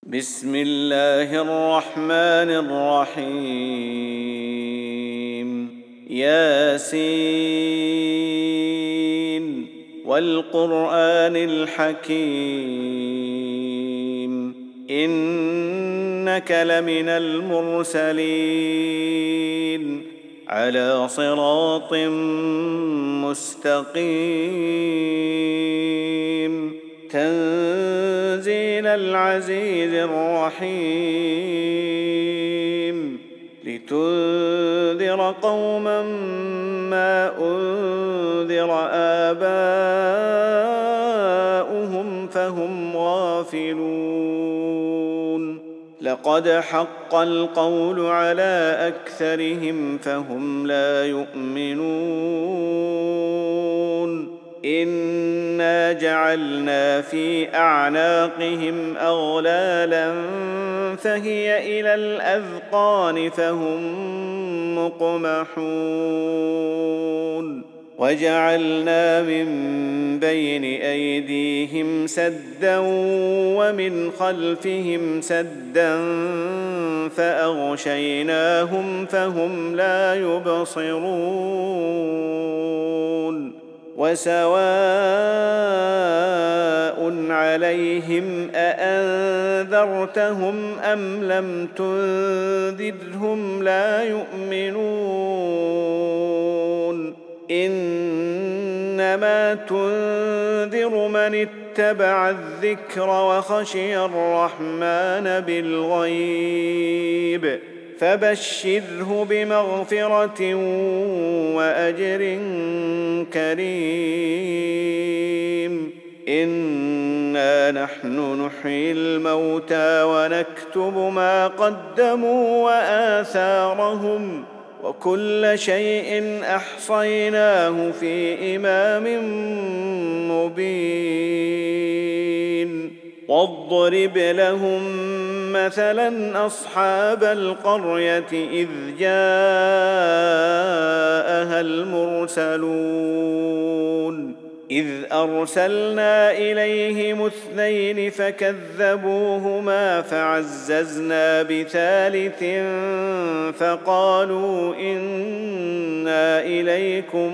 بسم الله الرحمن الرحيم ياسين والقرآن الحكيم إنك لمن المرسلين على صراط مستقيم تنزيل العزيز الرحيم لتنذر قوما ما أنذر آباؤهم فهم غافلون لقد حق القول على أكثرهم فهم لا يؤمنون إنا جعلنا في أعناقهم أغلالا فهي إلى الأذقان فهم مقمحون وجعلنا من بين أيديهم سدا ومن خلفهم سدا فأغشيناهم فهم لا يبصرون وسواء عليهم أأنذرتهم أم لم تنذرهم لا يؤمنون إنما تنذر من اتبع الذكر وخشي الرحمن بالغيب فبشره بمغفرة وأجر كريم إنا نحن نحيي الموتى ونكتب ما قدموا وآثارهم وكل شيء أحصيناه في إمام مبين واضرب لهم مثلا أصحاب القرية إذ جاءها المرسلون إذ أرسلنا إليهم 2 فكذبوهما فعززنا بثالث فقالوا إنا إليكم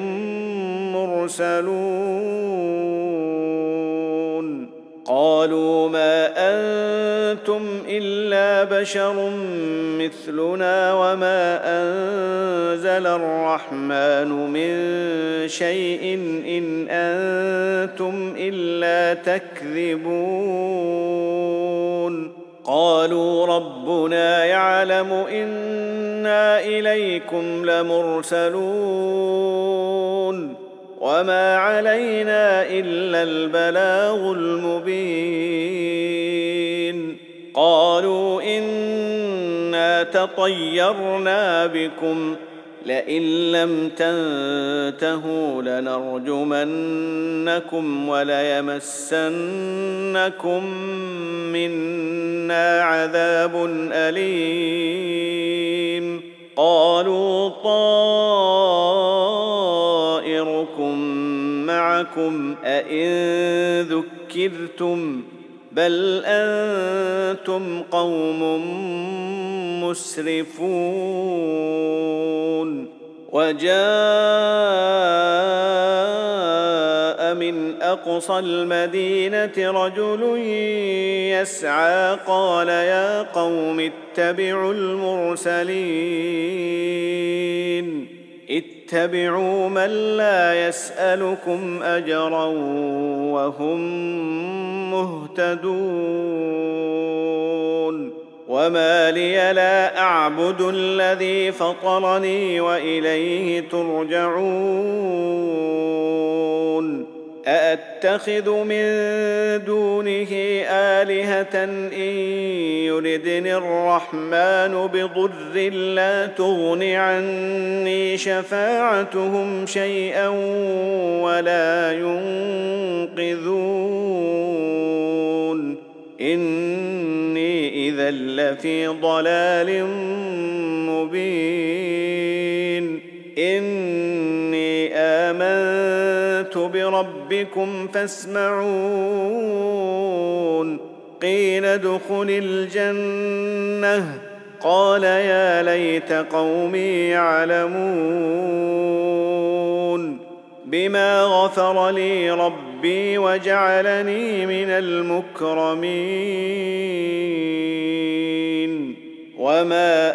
مرسلون قالوا ما أنتم إلا بشر مثلنا وما أنزل الرحمن من شيء إن أنتم إلا تكذبون قالوا ربنا يعلم إنا إليكم لمرسلون وما علينا إلا البلاغ المبين قالوا إنا تطيرنا بكم لئن لم تنتهوا لنرجمنكم وليمسنكم منا عذاب أليم قالوا طائركم معكم أئن ذكرتم بل أنتم قوم مسرفون وجاء من أقصى المدينة رجل يسعى قال يا قوم اتبعوا المرسلين اتبعوا من لا يسألكم أجرا وهم مهتدون وما لي لا أعبد الذي فطرني وإليه ترجعون أأتخذ من دونه آلهة إن يردني الرحمن بضر لا تغن عني شفاعتهم شيئا ولا ينقذون إني إذا لفي ضلال مبين إني آمنت بربكم فاسمعون قيل ادخل الجنة قال يا ليت قومي يعلمون بما غفر لي ربي وجعلني من المكرمين وما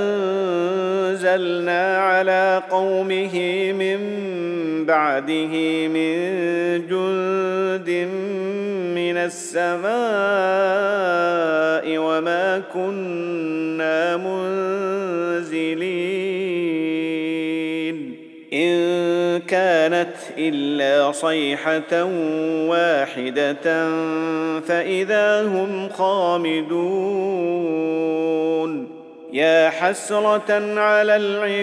أنزلنا على قومه من بعده من جند من السماء وما كنا منزلين إن كانت إلا صيحة واحدة فإذا هم خامدون يا حسرة على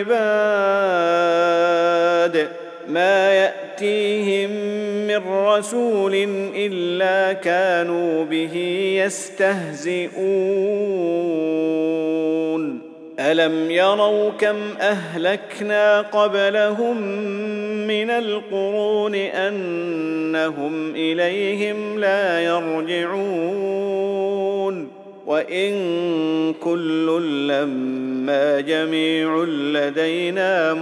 العباد ما يأتيهم من رسول إلا كانوا به يستهزئون ألم يروا كم أهلكنا قبلهم من القرون أنهم إليهم لا يرجعون وإن كل لما جميع لدينا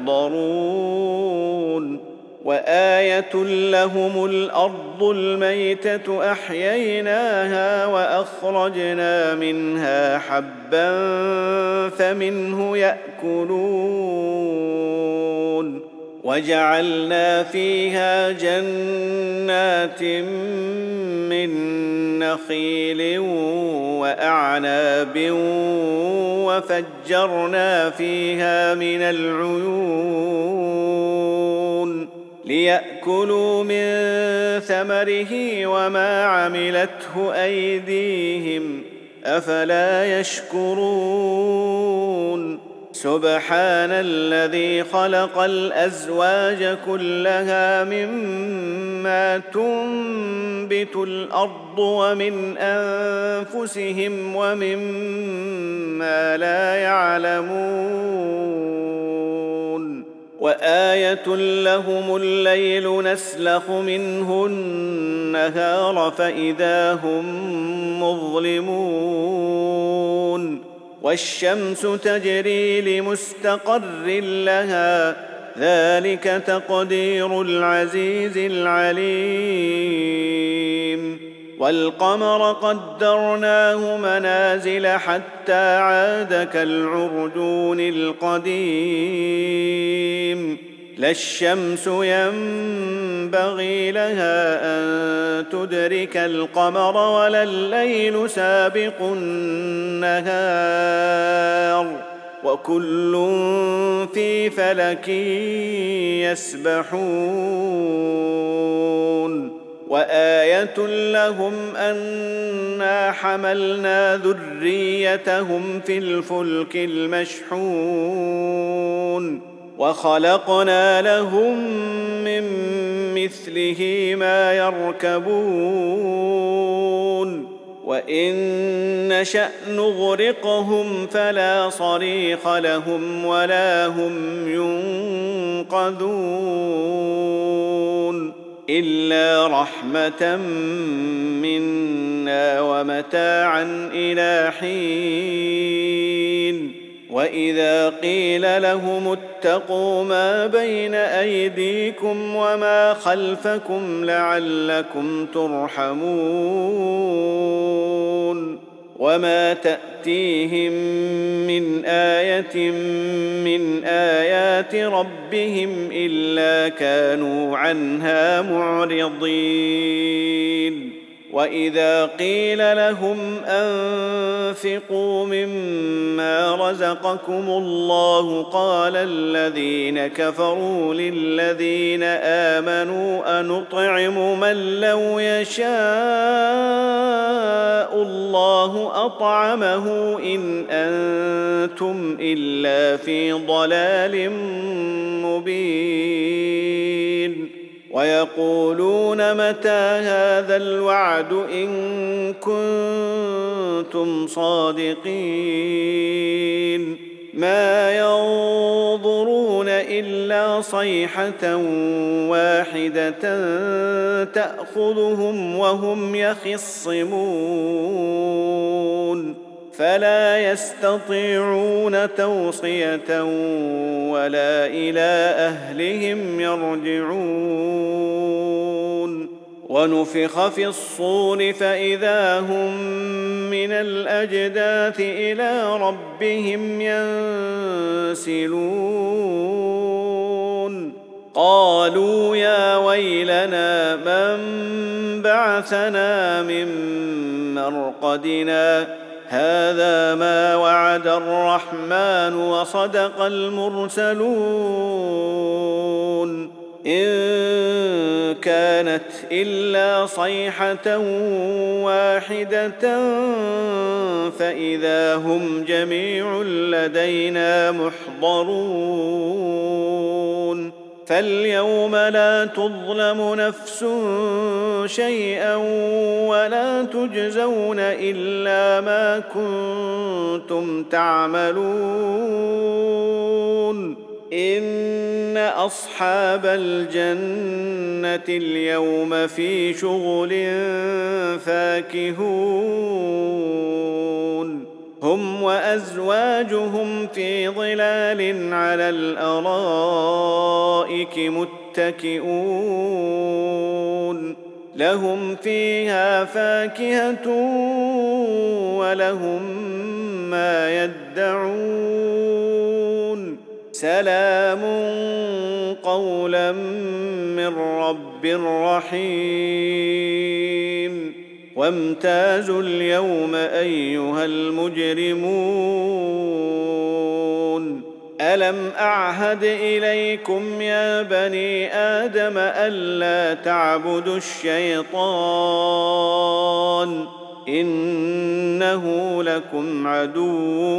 محضرون وآية لهم الأرض الميتة أحييناها وأخرجنا منها حبا فمنه يأكلون وجعلنا فيها جنات من نخيل وأعناب وفجرنا فيها من العيون ليأكلوا من ثمره وما عملته أيديهم أفلا يشكرون سبحان الذي خلق الأزواج كلها مما تنبت الأرض ومن أنفسهم ومما لا يعلمون وآية لهم الليل نسلخ منه النهار فإذا هم مظلمون والشمس تجري لمستقر لها ذلك تقدير العزيز العليم والقمر قدرناه منازل حتى عاد كالعرجون القديم لا الشمس ينبغي لها أن تدرك القمر ولا الليل سابق النهار وكل في فلك يسبحون وآية لهم أنا حملنا ذريتهم في الفلك المشحون وخلقنا لهم من مثله ما يركبون وإن نشأ نغرقهم فلا صريخ لهم ولا هم ينقذون إلا رحمة منا ومتاعا إلى حين وإذا قيل لهم اتقوا ما بين أيديكم وما خلفكم لعلكم ترحمون وما تأتيهم من آية من آيات ربهم إلا كانوا عنها معرضين وإذا قيل لهم أنفقوا مما رزقكم الله قال الذين كفروا للذين آمنوا أنطعم من لو يشاء الله أطعمه إن أنتم إلا في ضلال مبين ويقولون متى هذا الوعد إن كنتم صادقين ما ينظرون إلا صيحة واحدة تأخذهم وهم يخصمون فلا يستطيعون توصية ولا إلى أهلهم يرجعون ونفخ في الصور فإذا هم من الأجداث إلى ربهم ينسلون قالوا يا ويلنا من بعثنا من مرقدنا هذا ما وعد الرحمن وصدق المرسلون إن كانت إلا صيحة واحدة فإذا هم جميع لدينا محضرون فاليوم لا تظلم نفس شيئا ولا تجزون إلا ما كنتم تعملون إن أصحاب الجنة اليوم في شغل فاكهون هم وأزواجهم في ظلال على الأرائك متكئون لهم فيها فاكهة ولهم ما يدعون سلام قولا من رب رحيم وامتازوا اليوم أيها المجرمون ألم أعهد إليكم يا بني آدم ألا تعبدوا الشيطان إنه لكم عدو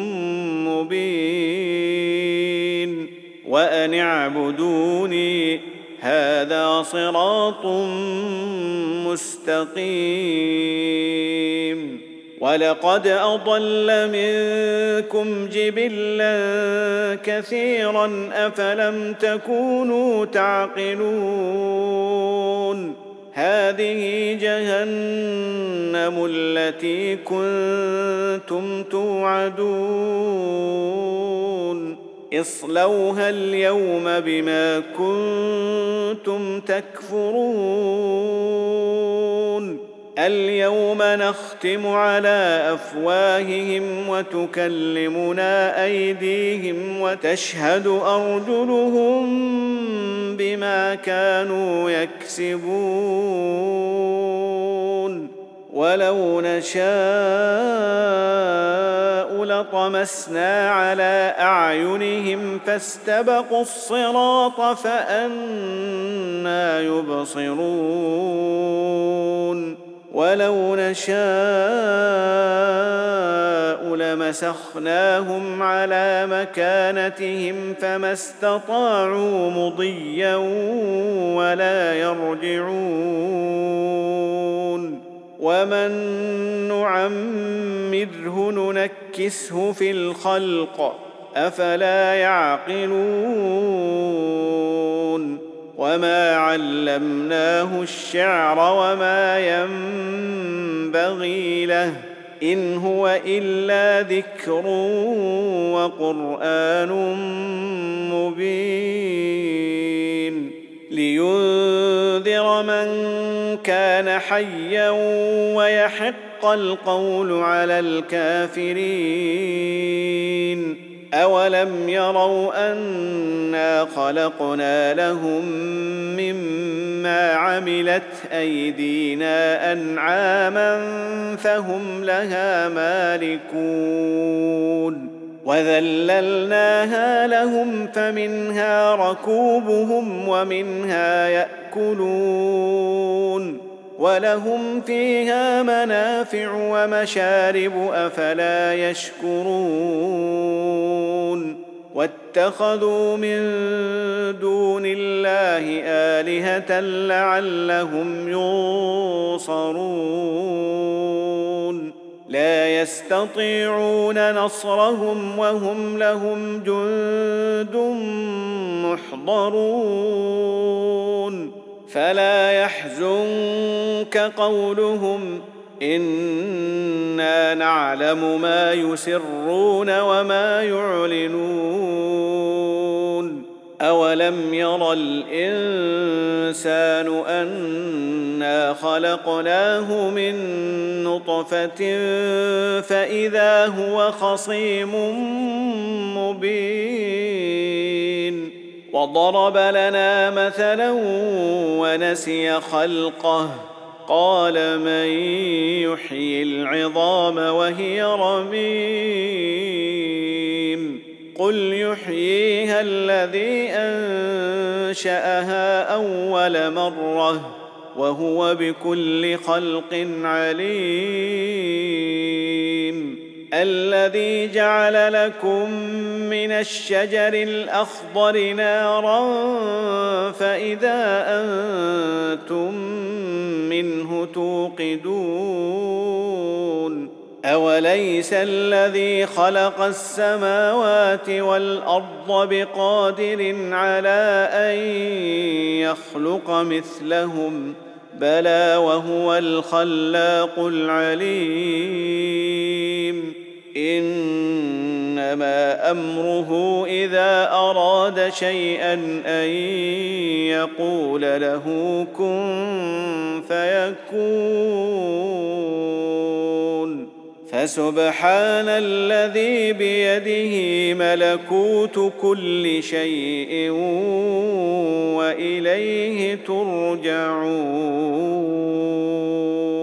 مبين وأن اعبدوني هذا صراط مستقيم ولقد أضل منكم جبلا كثيرا أفلم تكونوا تعقلون هذه جهنم التي كنتم توعدون اصلوها اليوم بما كنتم تكفرون اليوم نختم على أفواههم وتكلمنا أيديهم وتشهد أرجلهم بما كانوا يكسبون ولو نشاء لطمسنا على أعينهم فاستبقوا الصراط فأنى يبصرون ولو نشاء لمسخناهم على مكانتهم فما استطاعوا مضيا ولا يرجعون ومن نعمره ننكسه في الخلق أفلا يعقلون وما علمناه الشعر وما ينبغي له إن هو إلا ذكر وقرآن مبين لينذر من كان حيا ويحق القول على الكافرين أولم يروا أنا خلقنا لهم مما عملت أيدينا أنعاما فهم لها مالكون وذللناها لهم فمنها ركوبهم ومنها يأكلون ولهم فيها منافع ومشارب أفلا يشكرون واتخذوا من دون الله آلهة لعلهم ينصرون لا يستطيعون نصرهم وهم لهم جند محضرون فلا يحزنك قولهم إنا نعلم ما يسرون وما يعلنون أولم ير الإنسان أنا خلقناه من نطفة فإذا هو خصيم مبين وضرب لنا مثلا ونسي خلقه قال من يحيي العظام وهي رميم قل يحييها الذي أنشأها أول مرة وهو بكل خلق عليم الذي جعل لكم من الشجر الأخضر نارا فإذا أنتم منه توقدون أوليس الذي خلق السماوات والأرض بقادر على أن يخلق مثلهم بلى وهو الخلاق العليم إنما أمره إذا أراد شيئا أن يقول له كن فيكون فسبحان الذي بيده ملكوت كل شيء وإليه ترجعون